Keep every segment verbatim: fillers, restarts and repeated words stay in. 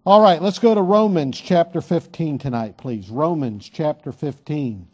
All right, let's go to Romans chapter fifteen tonight, please. Romans chapter fifteen.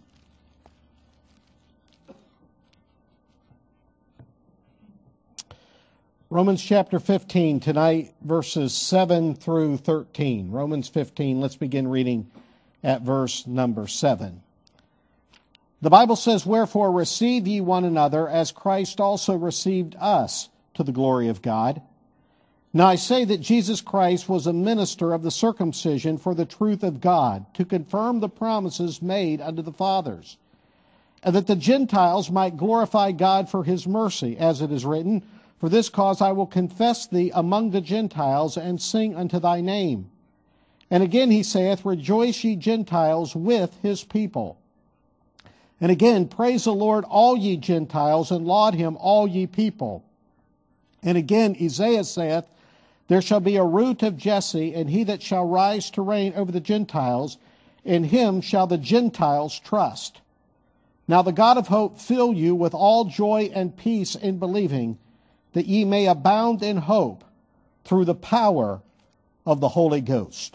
Romans chapter fifteen tonight, verses seven through thirteen. Romans fifteen, let's begin reading at verse number seven. The Bible says, "Wherefore receive ye one another, as Christ also received us, to the glory of God. Now I say that Jesus Christ was a minister of the circumcision for the truth of God, to confirm the promises made unto the fathers, and that the Gentiles might glorify God for his mercy, as it is written, For this cause I will confess thee among the Gentiles, and sing unto thy name. And again he saith, Rejoice ye Gentiles with his people. And again, praise the Lord all ye Gentiles, and laud him all ye people. And again Isaiah saith, There shall be a root of Jesse, and he that shall rise to reign over the Gentiles, in him shall the Gentiles trust. Now the God of hope fill you with all joy and peace in believing, that ye may abound in hope through the power of the Holy Ghost."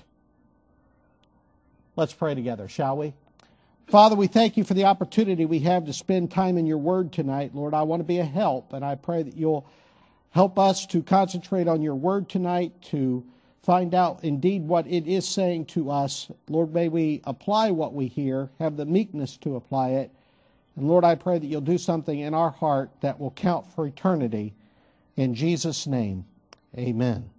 Let's pray together, shall we? Father, we thank you for the opportunity we have to spend time in your word tonight. Lord, I want to be a help, and I pray that you'll help us to concentrate on your word tonight, to find out indeed what it is saying to us. Lord, may we apply what we hear, have the meekness to apply it. And Lord, I pray that you'll do something in our heart that will count for eternity. In Jesus' name, amen.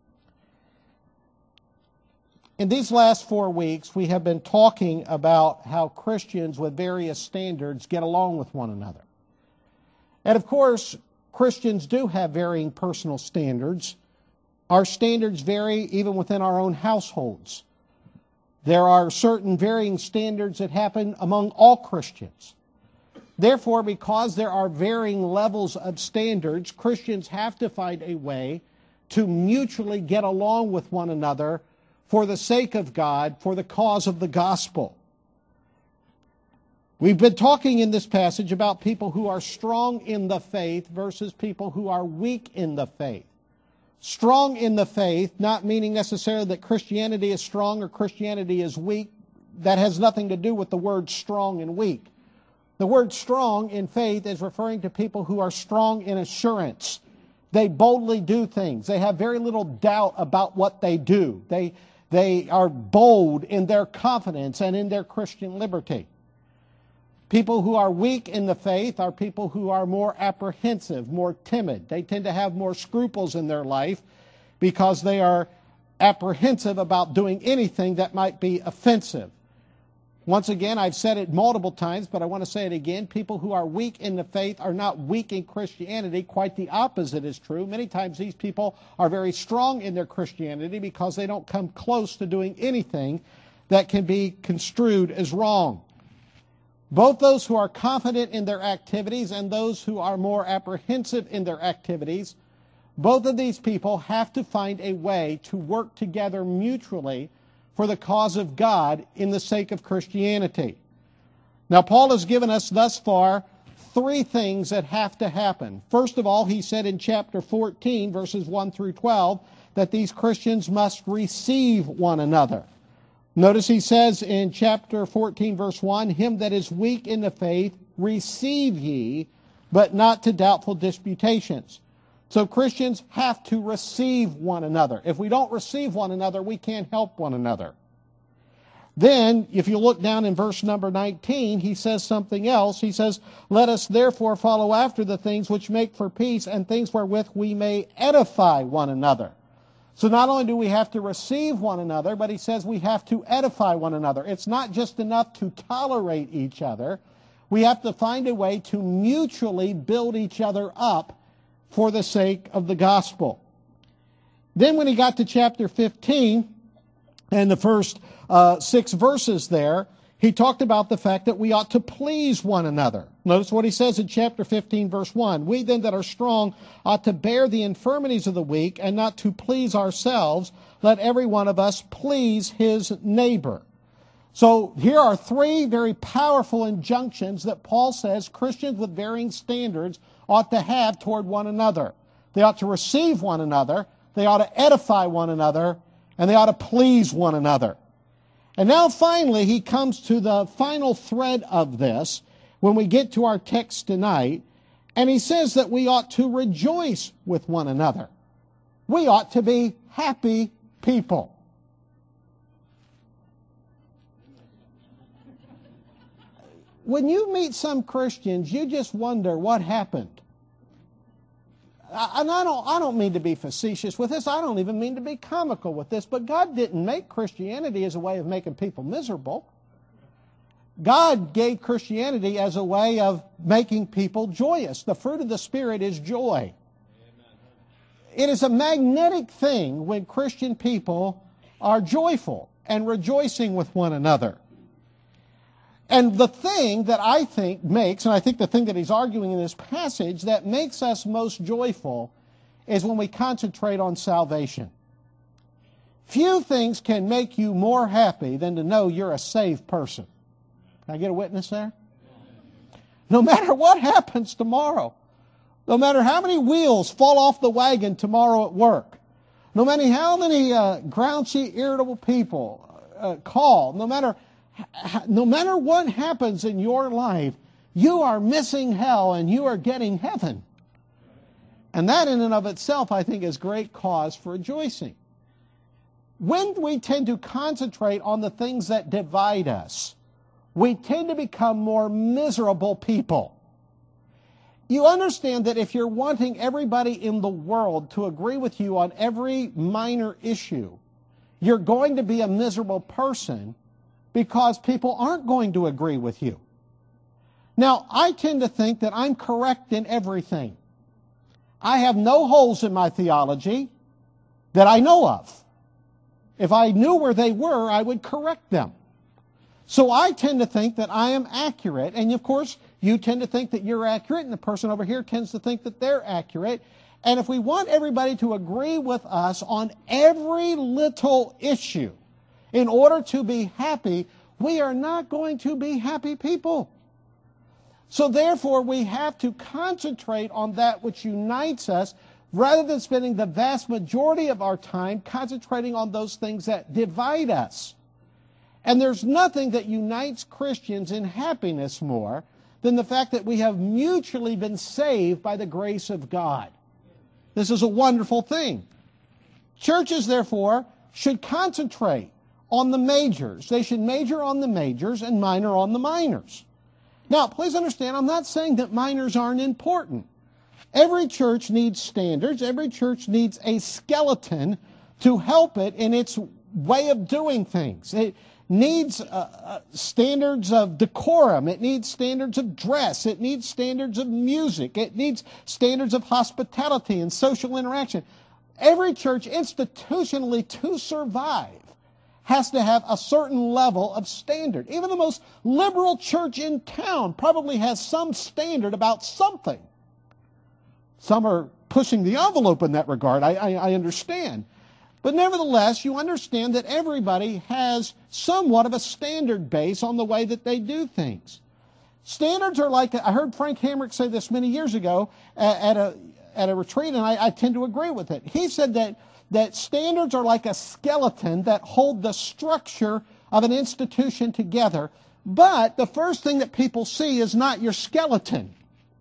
In these last four weeks, we have been talking about how Christians with various standards get along with one another. And of course, Christians do have varying personal standards. Our standards vary even within our own households. There are certain varying standards that happen among all Christians. Therefore, because there are varying levels of standards, Christians have to find a way to mutually get along with one another for the sake of God, for the cause of the gospel. We've been talking in this passage about people who are strong in the faith versus people who are weak in the faith. Strong in the faith, not meaning necessarily that Christianity is strong or Christianity is weak. That has nothing to do with the word strong and weak. The word strong in faith is referring to people who are strong in assurance. They boldly do things. They have very little doubt about what they do. They, they are bold in their confidence and in their Christian liberty. People who are weak in the faith are people who are more apprehensive, more timid. They tend to have more scruples in their life because they are apprehensive about doing anything that might be offensive. Once again, I've said it multiple times, but I want to say it again. People who are weak in the faith are not weak in Christianity. Quite the opposite is true. Many times these people are very strong in their Christianity because they don't come close to doing anything that can be construed as wrong. Both those who are confident in their activities and those who are more apprehensive in their activities, both of these people have to find a way to work together mutually for the cause of God in the sake of Christianity. Now, Paul has given us thus far three things that have to happen. First of all, he said in chapter fourteen, verses one through twelve, that these Christians must receive one another. Notice he says in chapter fourteen, verse one, Him that is weak in the faith receive ye, but not to doubtful disputations. So Christians have to receive one another. If we don't receive one another, we can't help one another. Then, if you look down in verse number nineteen, he says something else. He says, Let us therefore follow after the things which make for peace, and things wherewith we may edify one another. So not only do we have to receive one another, but he says we have to edify one another. It's not just enough to tolerate each other. We have to find a way to mutually build each other up for the sake of the gospel. Then when he got to chapter fifteen, and the first uh, six verses there, he talked about the fact that we ought to please one another. Notice what he says in chapter fifteen, verse one. We then that are strong ought to bear the infirmities of the weak, and not to please ourselves. Let every one of us please his neighbor. So here are three very powerful injunctions that Paul says Christians with varying standards ought to have toward one another. They ought to receive one another. They ought to edify one another. and they ought to please one another. And now finally, he comes to the final thread of this when we get to our text tonight, and he says that we ought to rejoice with one another. We ought to be happy people. When you meet some Christians, you just wonder what happened. And I don't, I don't mean to be facetious with this. I don't even mean to be comical with this. But God didn't make Christianity as a way of making people miserable. God gave Christianity as a way of making people joyous. The fruit of the Spirit is joy. It is a magnetic thing when Christian people are joyful and rejoicing with one another. And the thing that I think makes, and I think the thing that he's arguing in this passage, that makes us most joyful is when we concentrate on salvation. Few things can make you more happy than to know you're a saved person. Can I get a witness there? No matter what happens tomorrow, no matter how many wheels fall off the wagon tomorrow at work, no matter how many uh, grouchy, irritable people uh, call, no matter no matter what happens in your life, you are missing hell and you are getting heaven. And that in and of itself, I think, is great cause for rejoicing. When we tend to concentrate on the things that divide us, we tend to become more miserable people. You understand that if you're wanting everybody in the world to agree with you on every minor issue, you're going to be a miserable person because people aren't going to agree with you. Now, I tend to think that I'm correct in everything. I have no holes in my theology that I know of. If I knew where they were, I would correct them. So I tend to think that I am accurate, and of course, you tend to think that you're accurate, and the person over here tends to think that they're accurate. And if we want everybody to agree with us on every little issue in order to be happy, we are not going to be happy people. So therefore, we have to concentrate on that which unites us rather than spending the vast majority of our time concentrating on those things that divide us. And there's nothing that unites Christians in happiness more than the fact that we have mutually been saved by the grace of God. This is a wonderful thing. Churches, therefore, should concentrate on the majors. They should major on the majors and minor on the minors. Now, please understand, I'm not saying that minors aren't important. Every church needs standards. Every church needs a skeleton to help it in its way of doing things. It needs uh, uh, standards of decorum. It needs standards of dress. It needs standards of music. It needs standards of hospitality and social interaction. Every church, institutionally, to survive, has to have a certain level of standard. Even the most liberal church in town probably has some standard about something. Some are pushing the envelope in that regard, I, I, I understand. But nevertheless, you understand that everybody has somewhat of a standard base on the way that they do things. Standards are like, I heard Frank Hamrick say this many years ago at a, at a retreat, and I, I tend to agree with it. He said that that standards are like a skeleton that hold the structure of an institution together. But the first thing that people see is not your skeleton.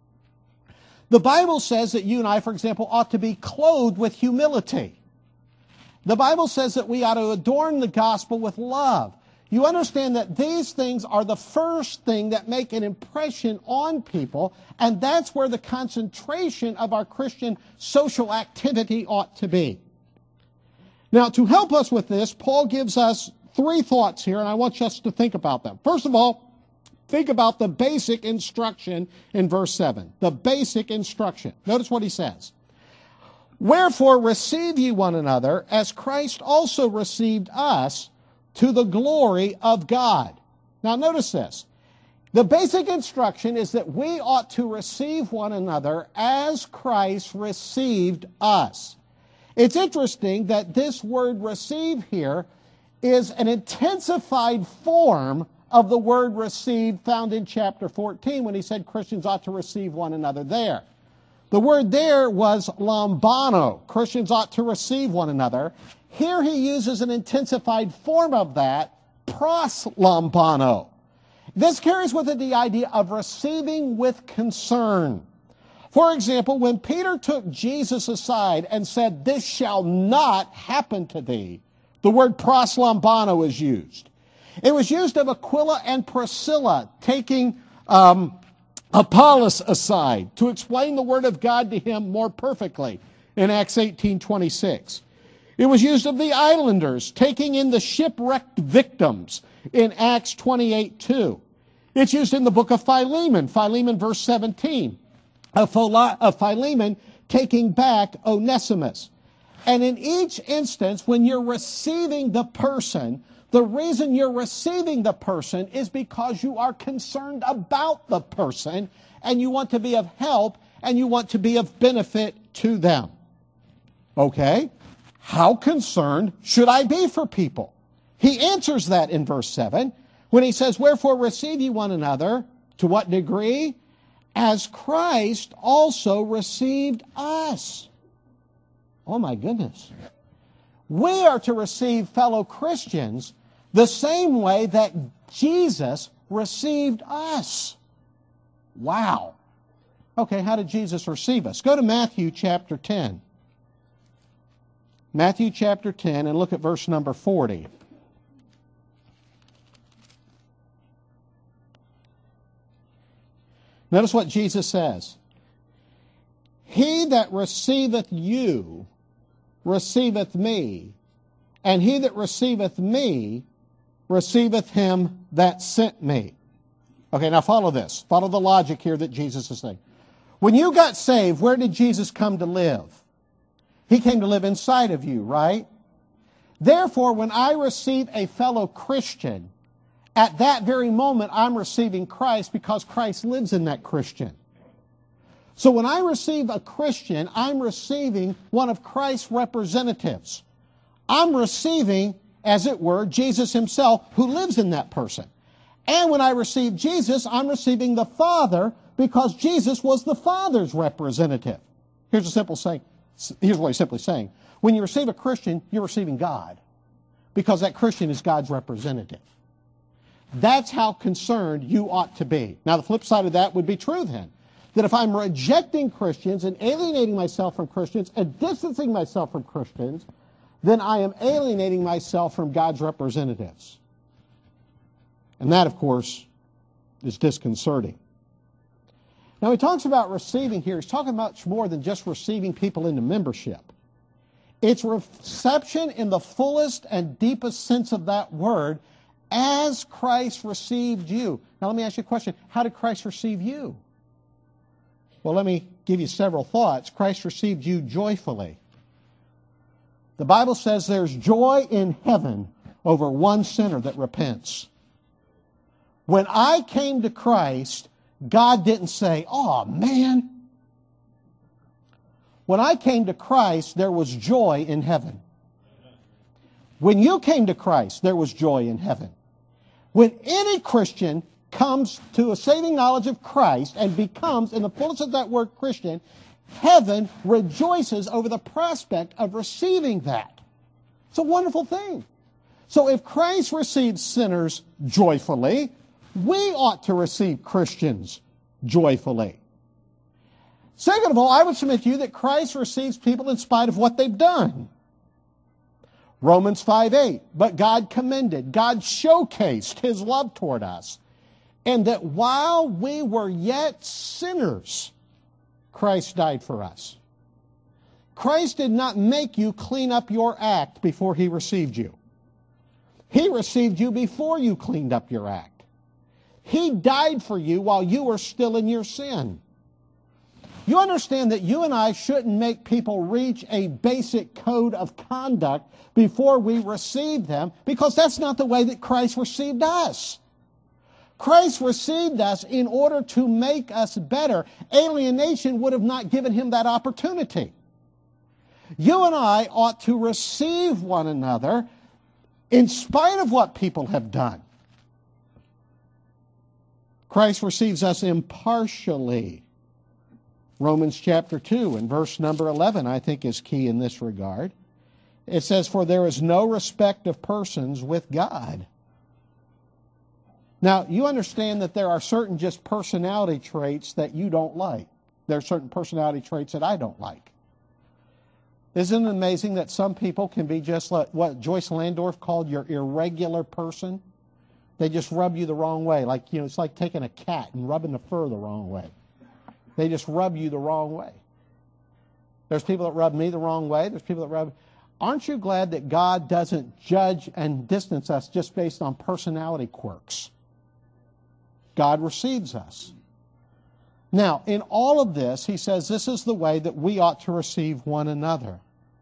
The Bible says that you and I, for example, ought to be clothed with humility. The Bible says that we ought to adorn the gospel with love. You understand that these things are the first thing that make an impression on people, and that's where the concentration of our Christian social activity ought to be. Now, to help us with this, Paul gives us three thoughts here, and I want us to think about them. First of all, think about the basic instruction in verse seven. The basic instruction. Notice what he says. Wherefore receive ye one another, as Christ also received us, to the glory of God. Now, notice this. The basic instruction is that we ought to receive one another as Christ received us. It's interesting that this word receive here is an intensified form of the word receive found in chapter fourteen when he said Christians ought to receive one another there. The word there was lambano. Christians ought to receive one another. Here he uses an intensified form of that, pros lambano. This carries with it the idea of receiving with concern. For example, when Peter took Jesus aside and said, "This shall not happen to thee," the word pros lambano is used. It was used of Aquila and Priscilla taking um, Apollos aside to explain the Word of God to him more perfectly in Acts eighteen twenty-six. It was used of the islanders taking in the shipwrecked victims in Acts twenty-eight two. It's used in the book of Philemon, Philemon verse seventeen, of Philemon taking back Onesimus. And in each instance, when you're receiving the person, the reason you're receiving the person is because you are concerned about the person and you want to be of help and you want to be of benefit to them. Okay? How concerned should I be for people? He answers that in verse seven when he says, "Wherefore receive ye one another." To what degree? As Christ also received us. Oh my goodness. We are to receive fellow Christians the same way that Jesus received us. Wow. Okay, how did Jesus receive us? Go to Matthew chapter ten. Matthew chapter ten and look at verse number forty. Notice what Jesus says. "He that receiveth you receiveth me, and he that receiveth me receiveth him that sent me." Okay, now follow this. Follow the logic here that Jesus is saying. When you got saved, where did Jesus come to live? He came to live inside of you, right? Therefore, when I receive a fellow Christian, at that very moment I'm receiving Christ because Christ lives in that Christian. So when I receive a Christian, I'm receiving one of Christ's representatives. I'm receiving, as it were, Jesus himself who lives in that person. And when I receive Jesus, I'm receiving the Father because Jesus was the Father's representative. Here's a simple saying. Here's what he's simply saying. When you receive a Christian, you're receiving God because that Christian is God's representative. That's how concerned you ought to be. Now, the flip side of that would be true then. That if I'm rejecting Christians and alienating myself from Christians and distancing myself from Christians, then I am alienating myself from God's representatives. And that, of course, is disconcerting. Now, he talks about receiving here. He's talking about much more than just receiving people into membership. It's reception in the fullest and deepest sense of that word, as Christ received you. Now, let me ask you a question. How did Christ receive you? Well, let me give you several thoughts. Christ received you joyfully. The Bible says there's joy in heaven over one sinner that repents. When I came to Christ, God didn't say, "Oh, man." When I came to Christ, there was joy in heaven. When you came to Christ, there was joy in heaven. When any Christian comes to a saving knowledge of Christ and becomes, in the fullness of that word, Christian, heaven rejoices over the prospect of receiving that. It's a wonderful thing. So if Christ receives sinners joyfully, we ought to receive Christians joyfully. Second of all, I would submit to you that Christ receives people in spite of what they've done. Romans five eight, but God commended, God showcased His love toward us, and that while we were yet sinners, Christ died for us. Christ did not make you clean up your act before He received you. He received you before you cleaned up your act. He died for you while you were still in your sin. You understand that you and I shouldn't make people reach a basic code of conduct before we receive them, because that's not the way that Christ received us. Christ received us in order to make us better. Alienation would have not given Him that opportunity. You and I ought to receive one another in spite of what people have done. Christ receives us impartially. Romans chapter two and verse number eleven, I think, is key in this regard. It says, "For there is no respect of persons with God." Now, you understand that there are certain just personality traits that you don't like. There are certain personality traits that I don't like. Isn't it amazing that some people can be just like what Joyce Landorf called your irregular person? They just rub you the wrong way. Like, you know, it's like taking a cat and rubbing the fur the wrong way. They just rub you the wrong way. There's people that rub me the wrong way. There's people that rub... Aren't you glad that God doesn't judge and distance us just based on personality quirks? God receives us. Now, in all of this, he says this is the way that we ought to receive one another.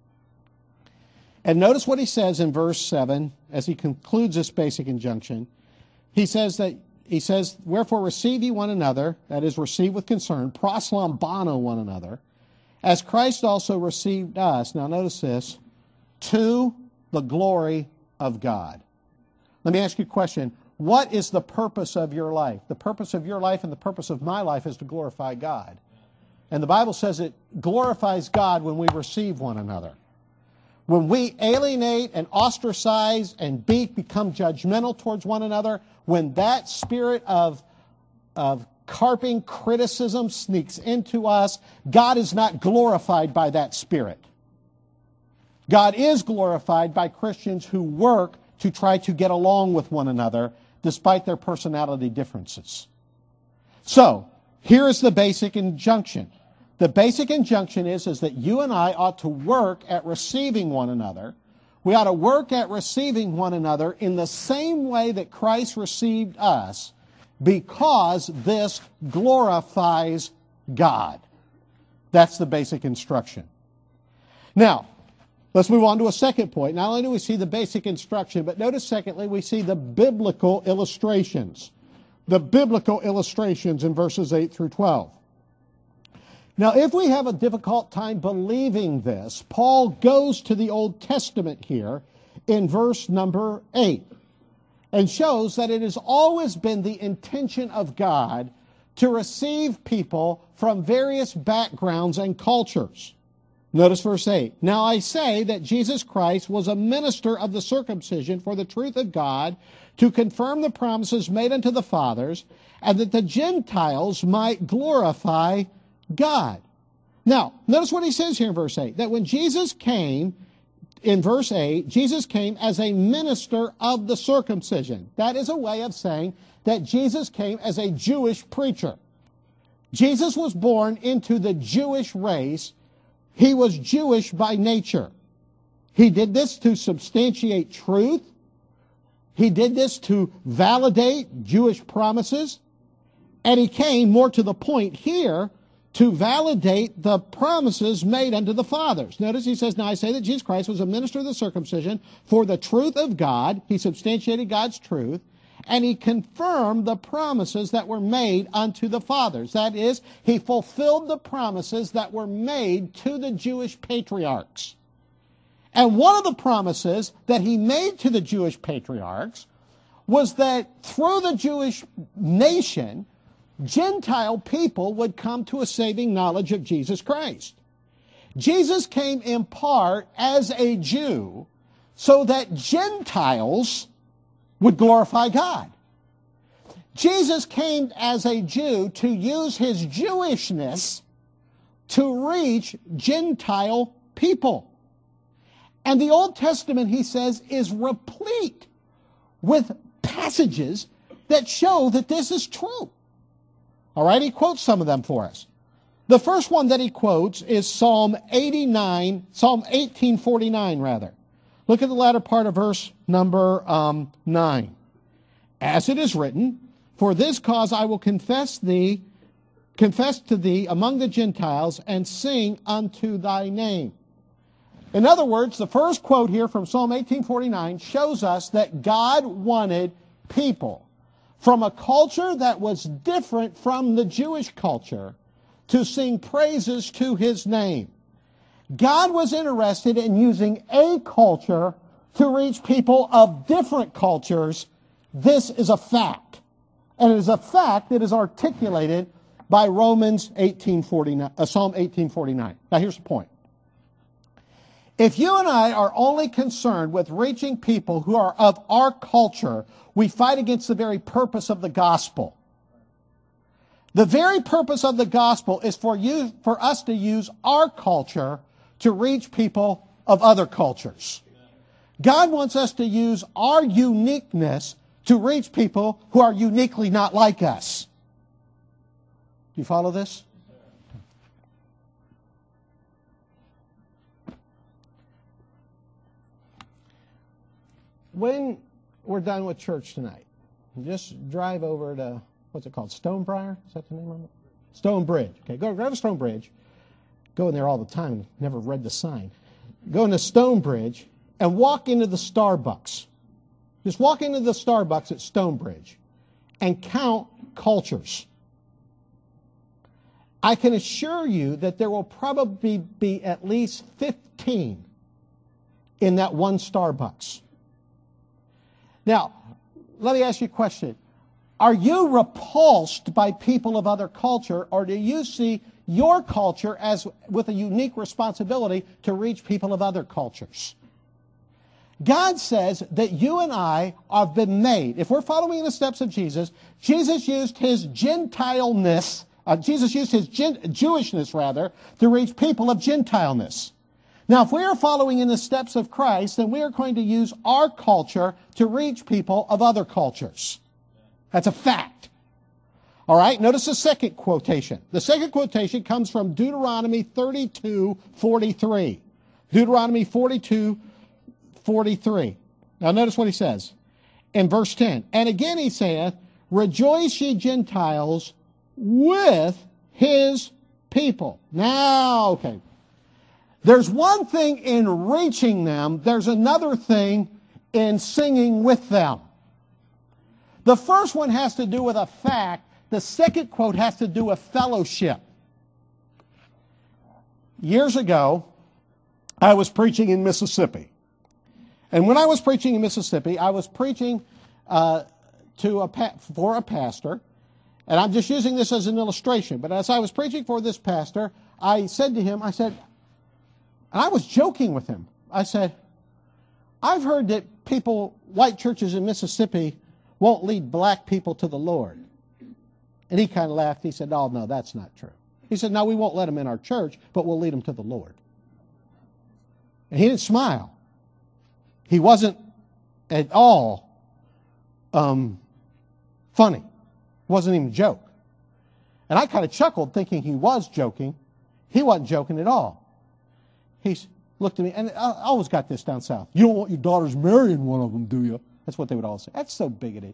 And notice what he says in verse seven as he concludes this basic injunction. He says that he says, "Wherefore receive ye one another," that is, receive with concern, proslambano one another, "as Christ also received us." Now notice this, "to the glory of God." Let me ask you a question. What is the purpose of your life? The purpose of your life and the purpose of my life is to glorify God. And the Bible says it glorifies God when we receive one another. When we alienate and ostracize and be, become judgmental towards one another, when that spirit of, of carping criticism sneaks into us, God is not glorified by that spirit. God is glorified by Christians who work to try to get along with one another despite their personality differences. So, here is the basic injunction. The basic injunction is, is that you and I ought to work at receiving one another. We ought to work at receiving one another in the same way that Christ received us, because this glorifies God. That's the basic instruction. Now, let's move on to a second point. Not only do we see the basic instruction, but notice secondly, we see the biblical illustrations. The biblical illustrations in verses eight through twelve. Now, if we have a difficult time believing this, Paul goes to the Old Testament here in verse number eight and shows that it has always been the intention of God to receive people from various backgrounds and cultures. Notice verse eight. "Now I say that Jesus Christ was a minister of the circumcision for the truth of God, to confirm the promises made unto the fathers, and that the Gentiles might glorify God." Now, notice what he says here in verse eight. That when Jesus came, in verse eight, Jesus came as a minister of the circumcision. That is a way of saying that Jesus came as a Jewish preacher. Jesus was born into the Jewish race. He was Jewish by nature. He did this to substantiate truth. He did this to validate Jewish promises. And he came, more to the point here, to validate the promises made unto the fathers. Notice he says, "Now I say that Jesus Christ was a minister of the circumcision for the truth of God." He substantiated God's truth. And he confirmed the promises that were made unto the fathers. That is, he fulfilled the promises that were made to the Jewish patriarchs. And one of the promises that he made to the Jewish patriarchs was that through the Jewish nation, Gentile people would come to a saving knowledge of Jesus Christ. Jesus came in part as a Jew so that Gentiles would glorify God. Jesus came as a Jew to use his Jewishness to reach Gentile people. And the Old Testament, he says, is replete with passages that show that this is true. All right, he quotes some of them for us. The first one that he quotes is Psalm eighty-nine, Psalm eighteen forty-nine rather. Look at the latter part of verse number um, nine. "As it is written, for this cause I will confess thee, confess to thee among the Gentiles, and sing unto thy name." In other words, the first quote here from Psalm eighteen forty-nine shows us that God wanted people from a culture that was different from the Jewish culture to sing praises to his name. God was interested in using a culture to reach people of different cultures. This is a fact. And it is a fact that is articulated by Romans eighteen forty-nine, uh, Psalm eighteen forty-nine. Now here's the point. If you and I are only concerned with reaching people who are of our culture, we fight against the very purpose of the gospel. The very purpose of the gospel is for you, for us to use our culture to reach people of other cultures. God wants us to use our uniqueness to reach people who are uniquely not like us. Do you follow this? When we're done with church tonight, just drive over to, what's it called, Stonebriar? Is that the name of it? Stonebridge. Okay, go grab a Stonebridge. Go in there all the time and never read the sign. Go into Stonebridge and walk into the Starbucks. Just walk into the Starbucks at Stonebridge and count cultures. I can assure you that there will probably be at least fifteen in that one Starbucks. Now, let me ask you a question. Are you repulsed by people of other culture, or do you see your culture as with a unique responsibility to reach people of other cultures? God says that you and I have been made. If we're following in the steps of Jesus, Jesus used his Gentileness, uh, Jesus used his Gen- Jewishness, rather, to reach people of Gentileness. Now, if we are following in the steps of Christ, then we are going to use our culture to reach people of other cultures. That's a fact. All right, notice the second quotation. The second quotation comes from Deuteronomy thirty-two forty-three. Deuteronomy forty-two forty-three. Now notice what he says in verse ten. And again he saith, rejoice ye Gentiles with his people. Now, okay. There's one thing in reaching them. There's another thing in singing with them. The first one has to do with a fact. The second quote has to do with fellowship. Years ago, I was preaching in Mississippi. And when I was preaching in Mississippi, I was preaching uh, to a pa- for a pastor. And I'm just using this as an illustration. But as I was preaching for this pastor, I said to him, I said, and I was joking with him. I said, I've heard that people, white churches in Mississippi, won't lead black people to the Lord. And he kind of laughed. He said, oh, no, that's not true. He said, no, we won't let them in our church, but we'll lead them to the Lord. And he didn't smile. He wasn't at all um, funny. It wasn't even a joke. And I kind of chuckled thinking he was joking. He wasn't joking at all. He looked at me, and I always got this down south. You don't want your daughters marrying one of them, do you? That's what they would all say. That's so bigoted.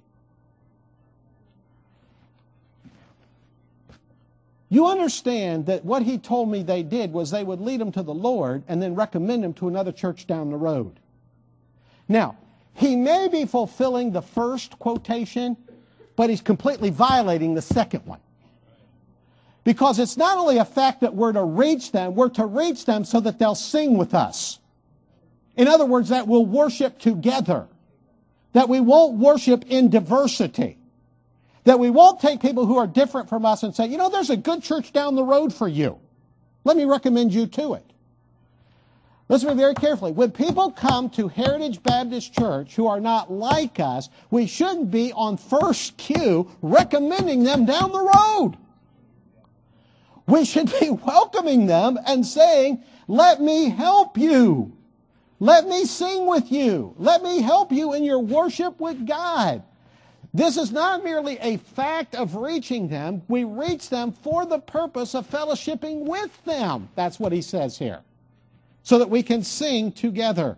You understand that what he told me they did was they would lead them to the Lord and then recommend them to another church down the road. Now, he may be fulfilling the first quotation, but he's completely violating the second one. Because it's not only a fact that we're to reach them, we're to reach them so that they'll sing with us. In other words, that we'll worship together. That we won't worship in diversity. That we won't take people who are different from us and say, you know, there's a good church down the road for you. Let me recommend you to it. Listen to me very carefully. When people come to Heritage Baptist Church who are not like us, we shouldn't be on first cue recommending them down the road. We should be welcoming them and saying, let me help you. Let me sing with you. Let me help you in your worship with God. This is not merely a fact of reaching them. We reach them for the purpose of fellowshipping with them. That's what he says here. So that we can sing together.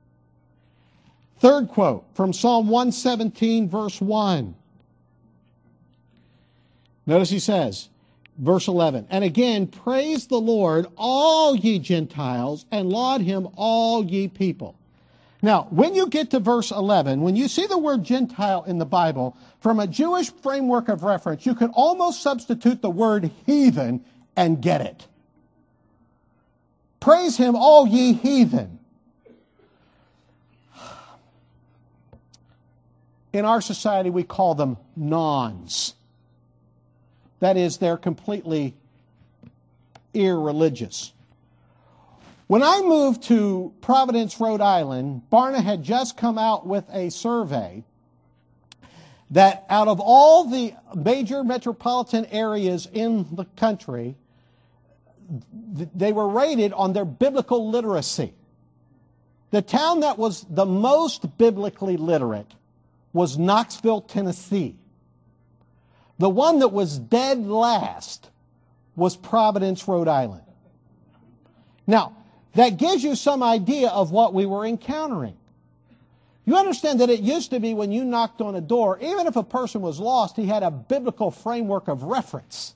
Third quote from Psalm one seventeen, verse one. Notice he says, verse eleven, and again, praise the Lord, all ye Gentiles, and laud him, all ye people. Now, when you get to verse eleven, when you see the word Gentile in the Bible, from a Jewish framework of reference, you can almost substitute the word heathen and get it. Praise him, all ye heathen. In our society, we call them nons. That is, they're completely irreligious. When I moved to Providence, Rhode Island, Barna had just come out with a survey that out of all the major metropolitan areas in the country, they were rated on their biblical literacy. The town that was the most biblically literate was Knoxville, Tennessee. The one that was dead last was Providence, Rhode Island. Now, that gives you some idea of what we were encountering. You understand that it used to be when you knocked on a door, even if a person was lost, he had a biblical framework of reference.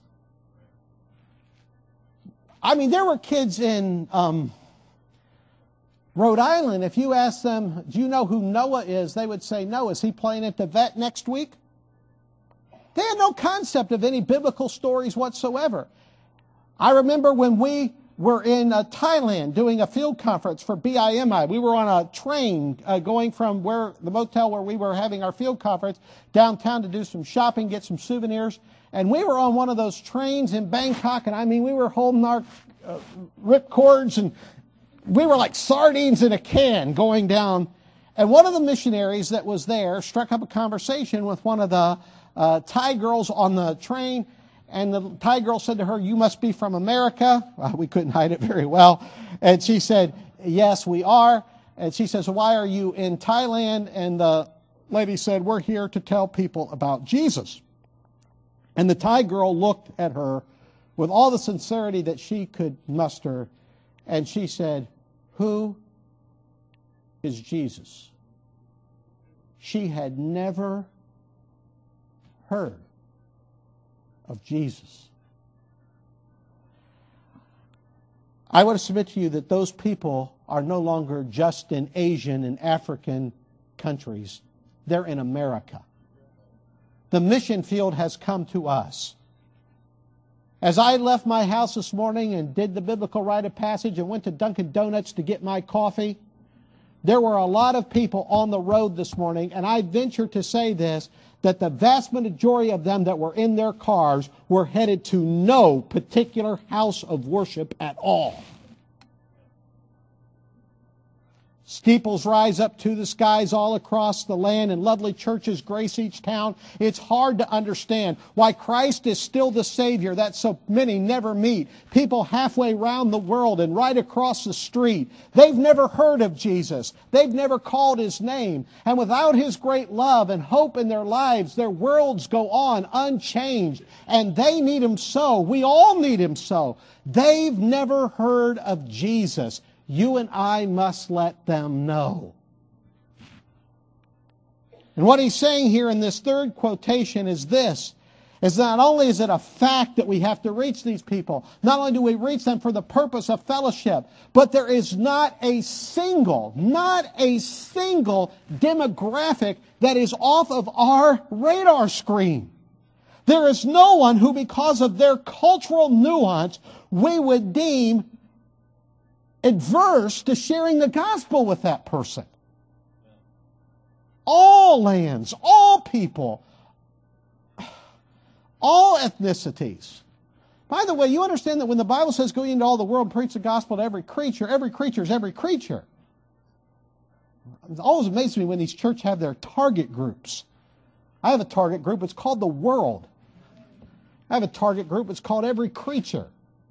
I mean, there were kids in um, Rhode Island, if you asked them, do you know who Noah is? They would say, no. Is he playing at the vet next week? They had no concept of any biblical stories whatsoever. I remember when we were in uh, Thailand doing a field conference for B I M I. We were on a train uh, going from where the motel where we were having our field conference downtown to do some shopping, get some souvenirs. And we were on one of those trains in Bangkok, and I mean, we were holding our uh, rip cords, and we were like sardines in a can going down. And one of the missionaries that was there struck up a conversation with one of the uh, Thai girls on the train. And the Thai girl said to her, you must be from America. Well, we couldn't hide it very well. And she said, yes, we are. And she says, why are you in Thailand? And the lady said, we're here to tell people about Jesus. And the Thai girl looked at her with all the sincerity that she could muster. And she said, who is Jesus? She had never heard of Jesus. I want to submit to you that those people are no longer just in Asian and African countries. They're in America. The mission field has come to us. As I left my house this morning and did the biblical rite of passage and went to Dunkin' Donuts to get my coffee, there were a lot of people on the road this morning, and I venture to say this, that the vast majority of them that were in their cars were headed to no particular house of worship at all. Steeples rise up to the skies all across the land, and lovely churches grace each town. It's hard to understand why Christ is still the Savior that so many never meet. People halfway around the world and right across the street, they've never heard of Jesus. They've never called His name. And without His great love and hope in their lives, their worlds go on unchanged. And they need Him so. We all need Him so. They've never heard of Jesus. You and I must let them know. And what he's saying here in this third quotation is this, is not only is it a fact that we have to reach these people, not only do we reach them for the purpose of fellowship, but there is not a single, not a single demographic that is off of our radar screen. There is no one who, because of their cultural nuance, we would deem adverse to sharing the gospel with that person. All lands, all people, all ethnicities. By the way, you understand that when the Bible says go into all the world and preach the gospel to every creature, every creature is every creature. It always amazes me when these churches have their target groups. I have a target group, it's called the world. I have a target group, it's called every creature.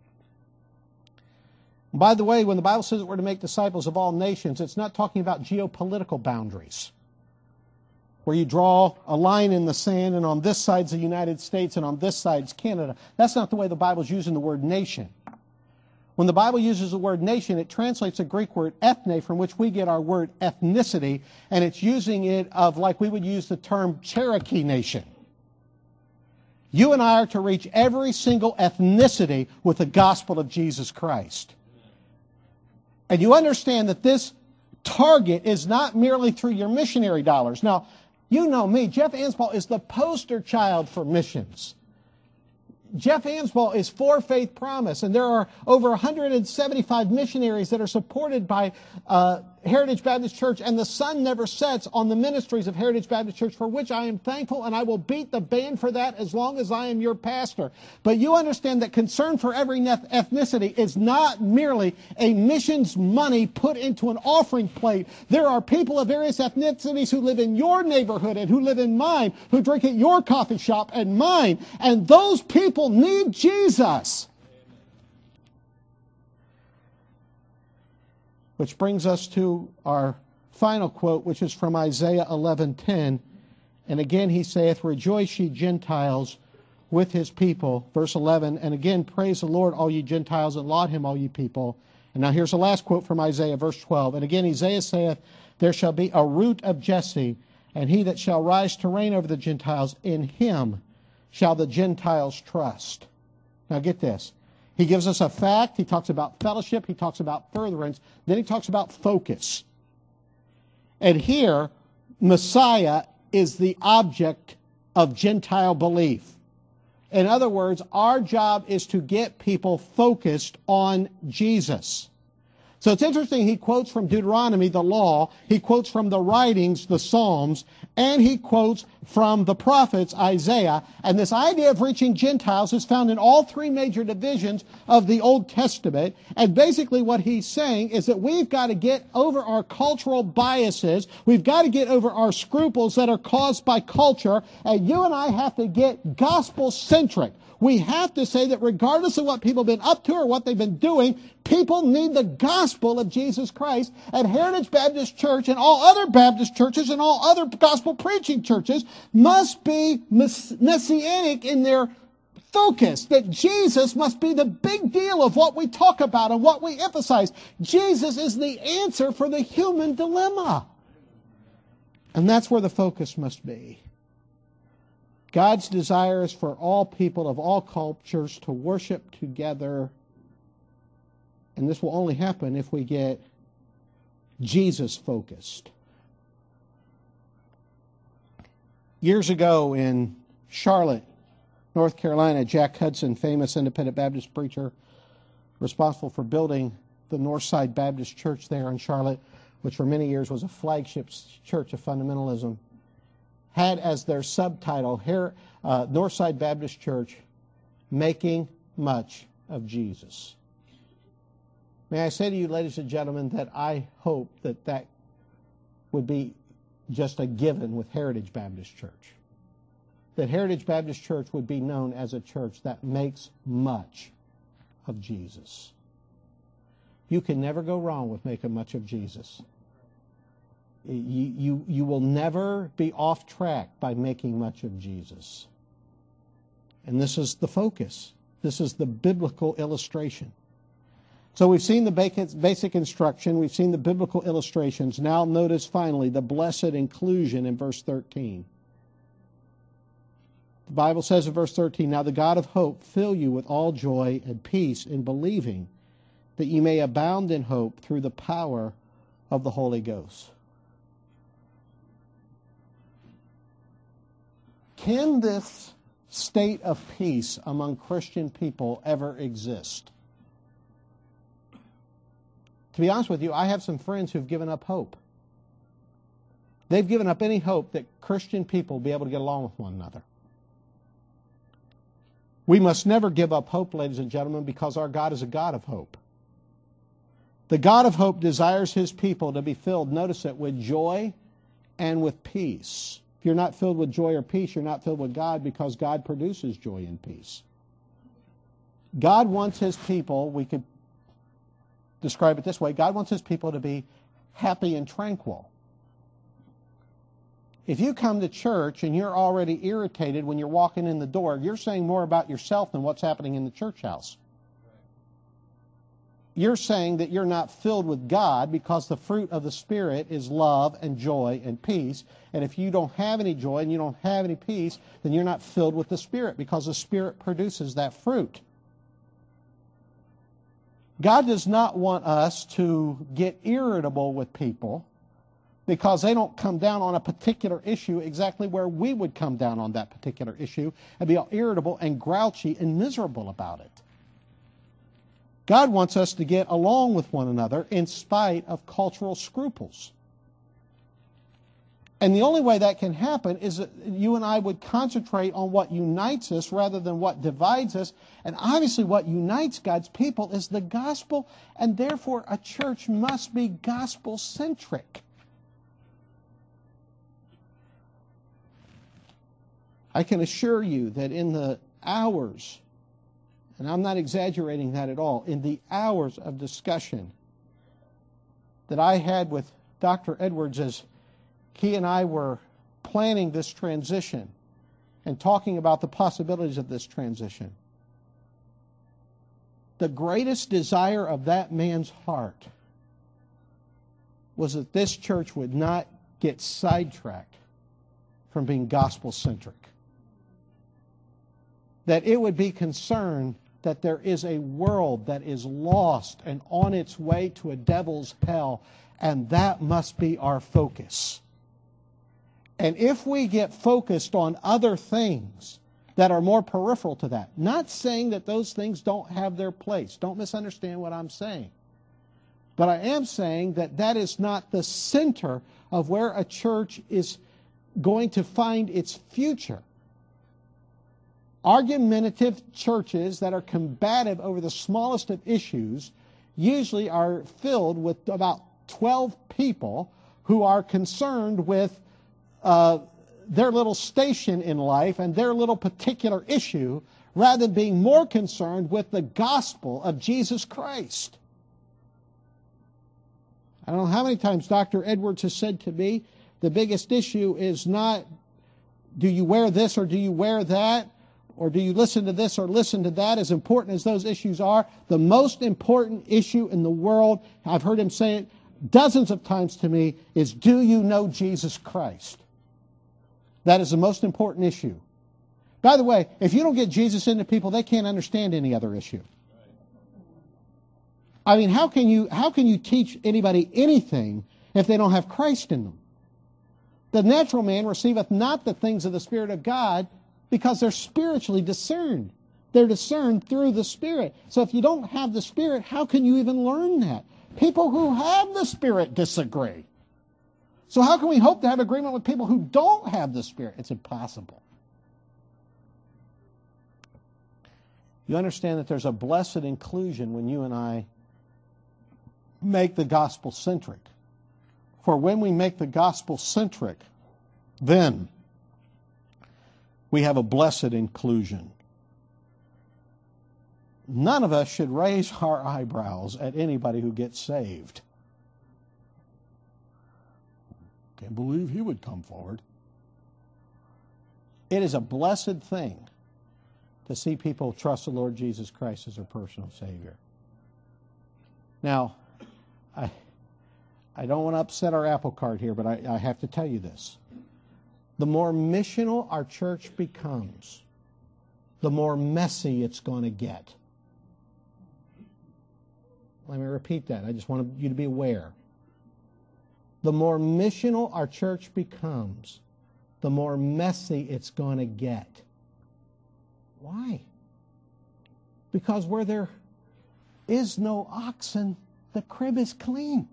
By the way, when the Bible says that we're to make disciples of all nations, it's not talking about geopolitical boundaries, where you draw a line in the sand and on this side's the United States and on this side's Canada. That's not the way the Bible's using the word nation. When the Bible uses the word nation, it translates the Greek word ethne, from which we get our word ethnicity, and it's using it of like we would use the term Cherokee nation. You and I are to reach every single ethnicity with the gospel of Jesus Christ. And you understand that this target is not merely through your missionary dollars. Now, you know me, Jeff Ansball is the poster child for missions. Jeff Ansball is for Faith Promise, and there are over one hundred seventy-five missionaries that are supported by uh, Heritage Baptist Church, and the sun never sets on the ministries of Heritage Baptist Church, for which I am thankful, and I will beat the band for that as long as I am your pastor. But you understand that concern for every ethnicity is not merely a missions money put into an offering plate. There are people of various ethnicities who live in your neighborhood and who live in mine, who drink at your coffee shop and mine, and those people need Jesus. Which brings us to our final quote, which is from Isaiah eleven ten. And again he saith, Rejoice, ye Gentiles, with his people. Verse eleven, and again, praise the Lord, all ye Gentiles, and laud him, all ye people. And now here's the last quote from Isaiah, verse twelve. And again Isaiah saith, There shall be a root of Jesse, and he that shall rise to reign over the Gentiles, in him shall the Gentiles trust. Now get this. He gives us a fact. He talks about fellowship. He talks about furtherance. Then he talks about focus. And here, Messiah is the object of Gentile belief. In other words, our job is to get people focused on Jesus. So it's interesting, he quotes from Deuteronomy, the law, he quotes from the writings, the Psalms, and he quotes from the prophets, Isaiah. And this idea of reaching Gentiles is found in all three major divisions of the Old Testament. And basically what he's saying is that we've got to get over our cultural biases. We've got to get over our scruples that are caused by culture. And you and I have to get gospel-centric. We have to say that regardless of what people have been up to or what they've been doing, people need the gospel of Jesus Christ. And Heritage Baptist Church and all other Baptist churches and all other gospel preaching churches must be messianic in their focus, that Jesus must be the big deal of what we talk about and what we emphasize. Jesus is the answer for the human dilemma. And that's where the focus must be. God's desire is for all people of all cultures to worship together. And this will only happen if we get Jesus focused. Years ago in Charlotte, North Carolina, Jack Hudson, famous independent Baptist preacher, responsible for building the Northside Baptist Church there in Charlotte, which for many years was a flagship church of fundamentalism, had as their subtitle, here, uh, Northside Baptist Church, Making Much of Jesus. May I say to you, ladies and gentlemen, that I hope that that would be just a given with Heritage Baptist Church. That Heritage Baptist Church would be known as a church that makes much of Jesus. You can never go wrong with making much of Jesus. You, you, you will never be off track by making much of Jesus. And this is the focus. This is the biblical illustration. So we've seen the basic instruction. We've seen the biblical illustrations. Now notice finally the blessed inclusion in verse thirteen. The Bible says in verse thirteen, Now the God of hope fill you with all joy and peace in believing, that ye may abound in hope through the power of the Holy Ghost. Can this state of peace among Christian people ever exist? To be honest with you, I have some friends who've given up hope. They've given up any hope that Christian people will be able to get along with one another. We must never give up hope, ladies and gentlemen, because our God is a God of hope. The God of hope desires His people to be filled, notice it, with joy and with peace. If you're not filled with joy or peace, you're not filled with God, because God produces joy and peace. God wants His people, we could describe it this way, God wants His people to be happy and tranquil. If you come to church and you're already irritated when you're walking in the door, you're saying more about yourself than what's happening in the church house. You're saying that you're not filled with God, because the fruit of the Spirit is love and joy and peace. And if you don't have any joy and you don't have any peace, then you're not filled with the Spirit, because the Spirit produces that fruit. God does not want us to get irritable with people because they don't come down on a particular issue exactly where we would come down on that particular issue, and be all irritable and grouchy and miserable about it. God wants us to get along with one another in spite of cultural scruples. And the only way that can happen is that you and I would concentrate on what unites us rather than what divides us. And obviously what unites God's people is the gospel, and therefore a church must be gospel-centric. I can assure you that in the hours, and I'm not exaggerating that at all, in the hours of discussion that I had with Doctor Edwards as he and I were planning this transition and talking about the possibilities of this transition, the greatest desire of that man's heart was that this church would not get sidetracked from being gospel-centric. That it would be concerned that there is a world that is lost and on its way to a devil's hell, and that must be our focus. And if we get focused on other things that are more peripheral to that, not saying that those things don't have their place, don't misunderstand what I'm saying, but I am saying that that is not the center of where a church is going to find its future. Argumentative churches that are combative over the smallest of issues usually are filled with about twelve people who are concerned with uh, their little station in life and their little particular issue rather than being more concerned with the gospel of Jesus Christ. I don't know how many times Doctor Edwards has said to me, the biggest issue is not do you wear this or do you wear that, or do you listen to this or listen to that, as important as those issues are. The most important issue in the world, I've heard him say it dozens of times to me, is do you know Jesus Christ? That is the most important issue. By the way, if you don't get Jesus into people, they can't understand any other issue. I mean, how can you, how can you teach anybody anything if they don't have Christ in them? The natural man receiveth not the things of the Spirit of God, because they're spiritually discerned. They're discerned through the Spirit. So if you don't have the Spirit, how can you even learn that? People who have the Spirit disagree. So how can we hope to have agreement with people who don't have the Spirit? It's impossible. You understand that there's a blessed inclusion when you and I make the gospel centric. For when we make the gospel centric, then we have a blessed inclusion. None of us should raise our eyebrows at anybody who gets saved. Can't believe he would come forward. It is a blessed thing to see people trust the Lord Jesus Christ as their personal Savior. Now, I, I don't want to upset our apple cart here, but I, I have to tell you this. The more missional our church becomes, the more messy it's going to get. Let me repeat that. I just want you to be aware. The more missional our church becomes, the more messy it's going to get. Why? Because where there is no oxen, the crib is clean.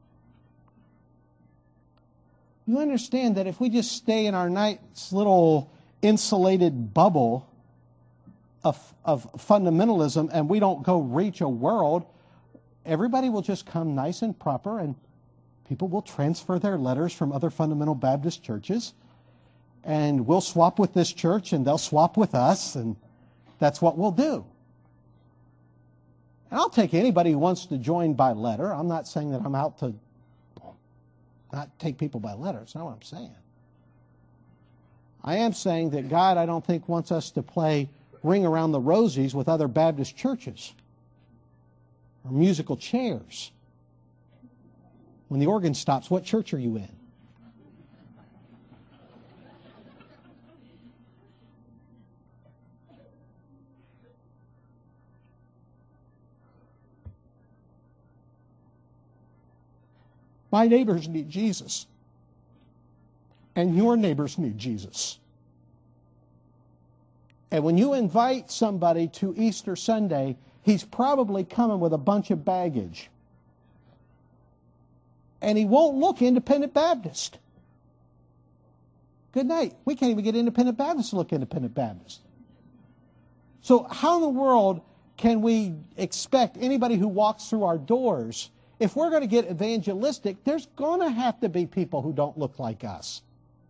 You understand that if we just stay in our nice little insulated bubble of, of fundamentalism and we don't go reach a world, everybody will just come nice and proper, and people will transfer their letters from other fundamental Baptist churches, and we'll swap with this church and they'll swap with us, and that's what we'll do. And I'll take anybody who wants to join by letter. I'm not saying that I'm out to not take people by letter. That's not what I'm saying. I am saying that God, I don't think, wants us to play ring around the rosies with other Baptist churches or musical chairs. When the organ stops, what church are you in? My neighbors need Jesus. And your neighbors need Jesus. And when you invite somebody to Easter Sunday, he he's probably coming with a bunch of baggage. And he won't look Independent Baptist. Good night. We can't even get Independent Baptists to look Independent Baptist. So how in the world can we expect anybody who walks through our doors, if we're going to get evangelistic, there's going to have to be people who don't look like us.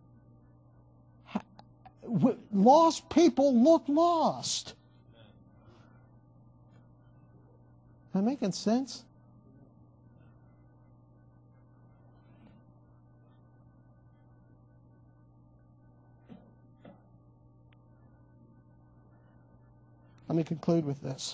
Lost people look lost. Am I making sense? Let me conclude with this.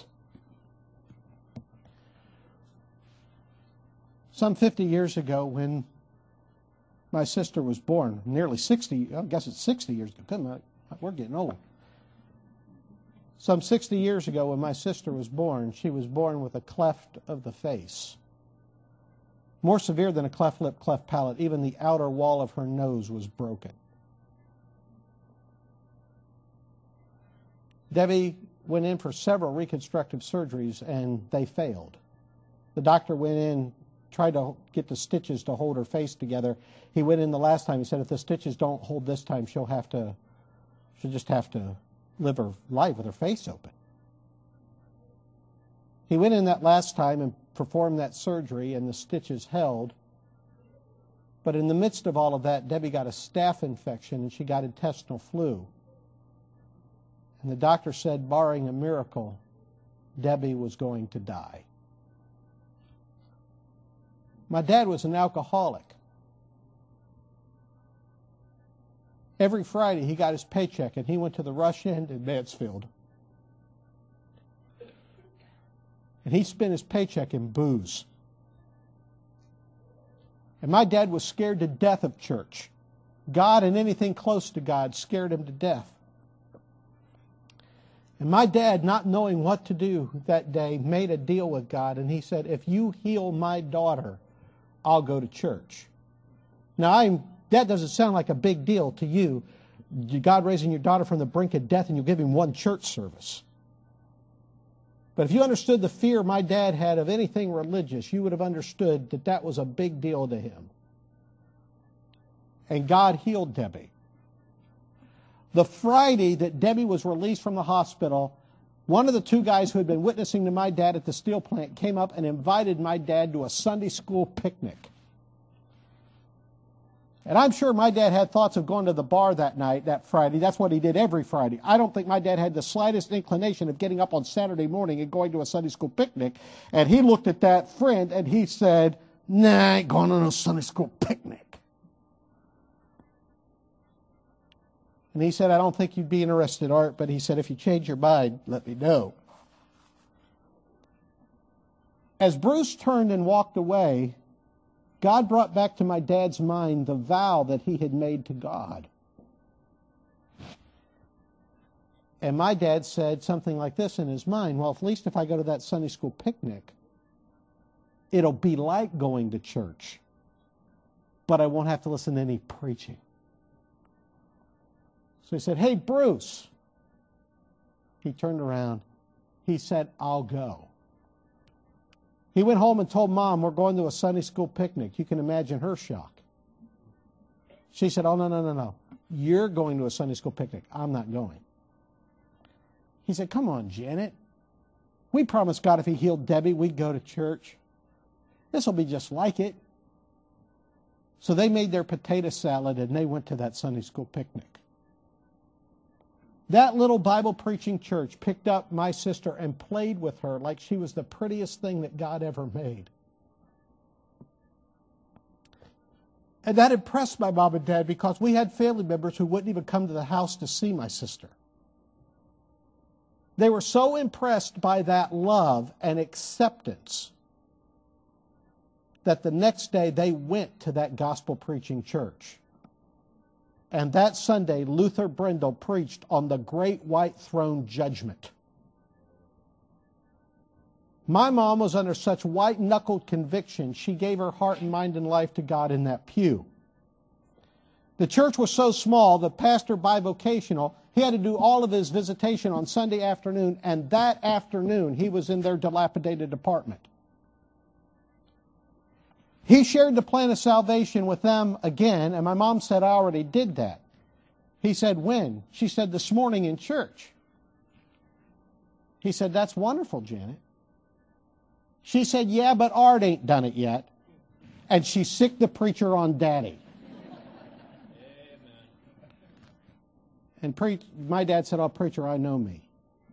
Some fifty years ago, when my sister was born, nearly sixty, I guess it's sixty years ago. Come on, we're getting old. Some sixty years ago, when my sister was born, she was born with a cleft of the face. More severe than a cleft lip, cleft palate. Even the outer wall of her nose was broken. Debbie went in for several reconstructive surgeries, and they failed. The doctor went in, tried to get the stitches to hold her face together. He went in the last time. He said, if the stitches don't hold this time, she'll have to, she'll just have to live her life with her face open. He went in that last time and performed that surgery, and the stitches held. But in the midst of all of that, Debbie got a staph infection, and she got intestinal flu. And the doctor said, barring a miracle, Debbie was going to die. My dad was an alcoholic. Every Friday he got his paycheck and he went to the Rush End in Mansfield. And he spent his paycheck in booze. And my dad was scared to death of church. God and anything close to God scared him to death. And my dad, not knowing what to do that day, made a deal with God, and he said, if you heal my daughter, I'll go to church. Now, I'm, that doesn't sound like a big deal to you. God raising your daughter from the brink of death, and you'll give him one church service. But if you understood the fear my dad had of anything religious, you would have understood that that was a big deal to him. And God healed Debbie. The Friday that Debbie was released from the hospital, one of the two guys who had been witnessing to my dad at the steel plant came up and invited my dad to a Sunday school picnic. And I'm sure my dad had thoughts of going to the bar that night, that Friday. That's what he did every Friday. I don't think my dad had the slightest inclination of getting up on Saturday morning and going to a Sunday school picnic. And he looked at that friend and he said, nah, I ain't going to no Sunday school picnic. And he said, I don't think you'd be interested, Art, but he said, if you change your mind, let me know. As Bruce turned and walked away, God brought back to my dad's mind the vow that he had made to God. And my dad said something like this in his mind, well, at least if I go to that Sunday school picnic, it'll be like going to church, but I won't have to listen to any preaching. So he said, hey, Bruce. He turned around. He said, I'll go. He went home and told Mom, we're going to a Sunday school picnic. You can imagine her shock. She said, oh, no, no, no, no. You're going to a Sunday school picnic. I'm not going. He said, come on, Janet. We promised God if he healed Debbie, we'd go to church. This will be just like it. So they made their potato salad and they went to that Sunday school picnic. That little Bible preaching church picked up my sister and played with her like she was the prettiest thing that God ever made. And that impressed my mom and dad because we had family members who wouldn't even come to the house to see my sister. They were so impressed by that love and acceptance that the next day they went to that gospel preaching church. And that Sunday, Luther Brindle preached on the great white throne judgment. My mom was under such white-knuckled conviction, she gave her heart and mind and life to God in that pew. The church was so small, the pastor bivocational, He had to do all of his visitation on Sunday afternoon, and that afternoon he was in their dilapidated apartment. He shared the plan of salvation with them again, and my mom said, I already did that. He said, when? She said, this morning in church. He said, that's wonderful, Janet. She said, yeah, but Art ain't done it yet. And she sicked the preacher on Daddy. And pre- my dad said, oh, preacher, I know me.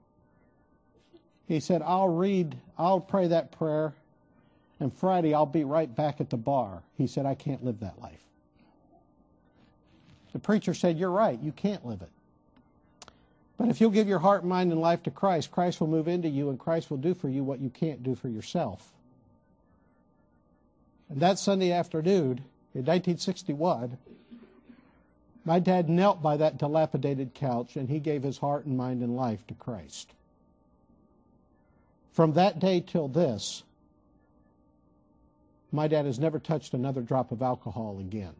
He said, I'll read, I'll pray that prayer, and Friday I'll be right back at the bar. He said, I can't live that life. The preacher said, you're right, you can't live it. But if you'll give your heart, mind, and life to Christ, Christ will move into you, and Christ will do for you what you can't do for yourself. And that Sunday afternoon, in nineteen sixty-one, my dad knelt by that dilapidated couch, and he gave his heart and mind and life to Christ. From that day till this, my dad has never touched another drop of alcohol again.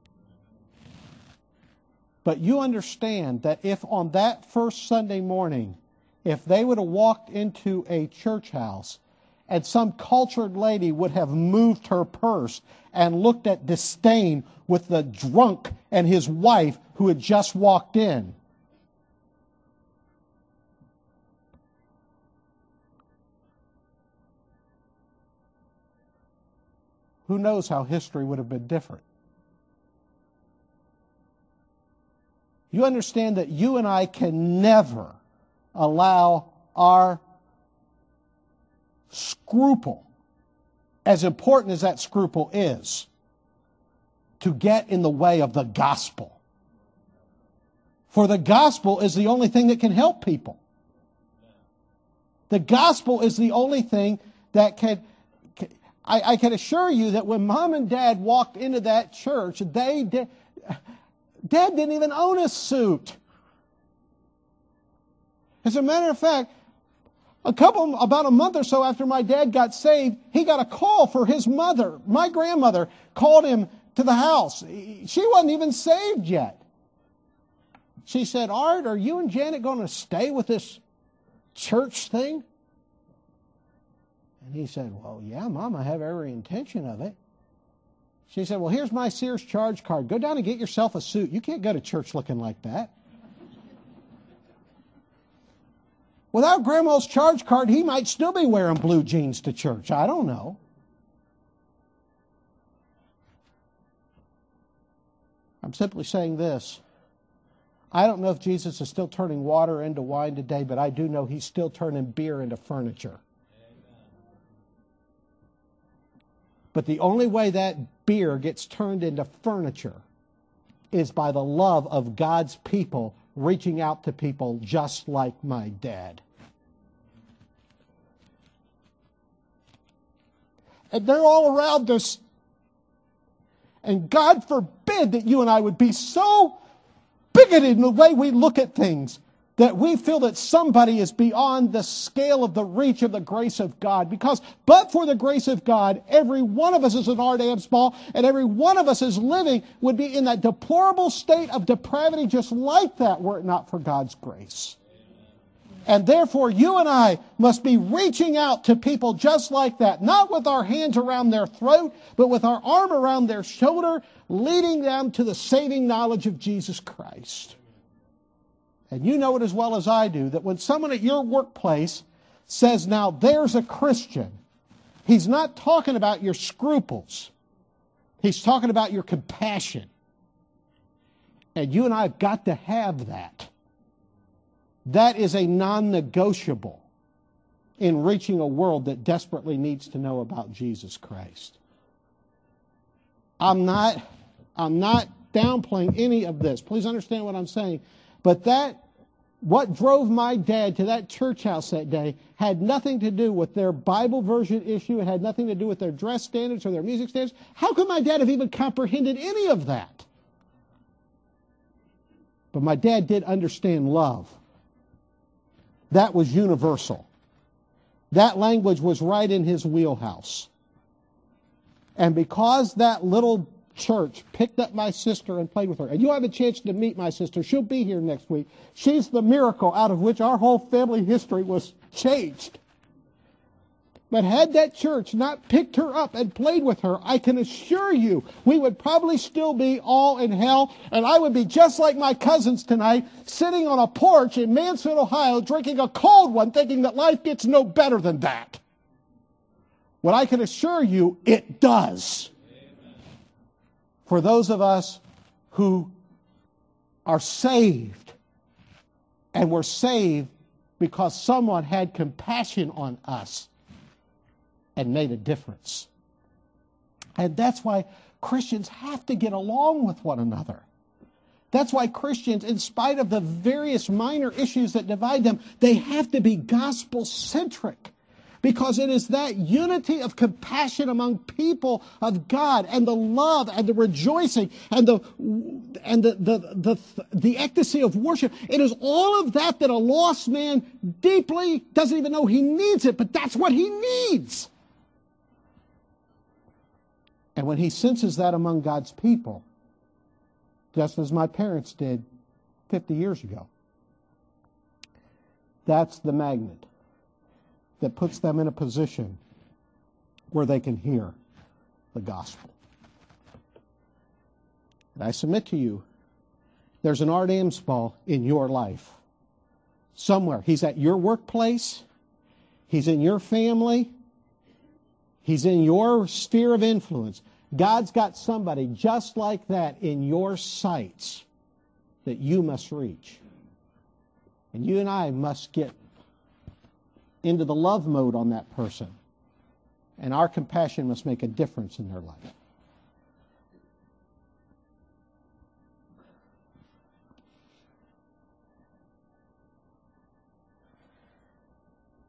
But you understand that if on that first Sunday morning, if they would have walked into a church house and some cultured lady would have moved her purse and looked at disdain with the drunk and his wife who had just walked in, who knows how history would have been different. You understand that you and I can never allow our scruple, as important as that scruple is, to get in the way of the gospel. For the gospel is the only thing that can help people. The gospel is the only thing that can... I, I can assure you that when Mom and Dad walked into that church, they did... Dad didn't even own a suit. As a matter of fact, a couple, about a month or so after my dad got saved, he got a call for his mother. My grandmother called him to the house. She wasn't even saved yet. She said, Art, are you and Janet going to stay with this church thing? And he said, well, yeah, Mom, I have every intention of it. She said, well, here's my Sears charge card. Go down and get yourself a suit. You can't go to church looking like that. Without Grandma's charge card, he might still be wearing blue jeans to church. I don't know. I'm simply saying this. I don't know if Jesus is still turning water into wine today, but I do know he's still turning beer into furniture. But the only way that beer gets turned into furniture is by the love of God's people reaching out to people just like my dad. And they're all around us. And God forbid that you and I would be so bigoted in the way we look at things that we feel that somebody is beyond the scale of the reach of the grace of God. Because but for the grace of God, every one of us is an Art Amsball, and every one of us is living would be in that deplorable state of depravity just like that were it not for God's grace. And therefore, you and I must be reaching out to people just like that, not with our hands around their throat, but with our arm around their shoulder, leading them to the saving knowledge of Jesus Christ. And you know it as well as I do that when someone at your workplace says, now there's a Christian, he's not talking about your scruples. He's talking about your compassion. And you and I have got to have that. That is a non-negotiable in reaching a world that desperately needs to know about Jesus Christ. I'm not, I'm not downplaying any of this. Please understand what I'm saying. But that, what drove my dad to that church house that day had nothing to do with their Bible version issue. It had nothing to do with their dress standards or their music standards. How could my dad have even comprehended any of that? But my dad did understand love. That was universal. That language was right in his wheelhouse. And because that little church picked up my sister and played with her. And you have a chance to meet my sister. She'll be here next week. She's the miracle out of which our whole family history was changed. But had that church not picked her up and played with her, I can assure you we would probably still be all in hell, and I would be just like my cousins tonight, sitting on a porch in Mansfield, Ohio, drinking a cold one, thinking that life gets no better than that. What I can assure you, it does. Amen. For those of us who are saved, and were saved because someone had compassion on us, and made a difference. And that's why Christians have to get along with one another. That's why Christians, in spite of the various minor issues that divide them, they have to be gospel-centric. Because it is that unity of compassion among people of God, and the love and the rejoicing and the and the the the, the ecstasy of worship. It is all of that that a lost man deeply doesn't even know he needs it, but that's what he needs. And when he senses that among God's people, just as my parents did fifty years ago, that's the magnet that puts them in a position where they can hear the gospel. And I submit to you, there's an Art Amsball in your life. Somewhere. He's at your workplace. He's in your family. He's in your sphere of influence. God's got somebody just like that in your sights that you must reach. And you and I must get into the love mode on that person. And our compassion must make a difference in their life.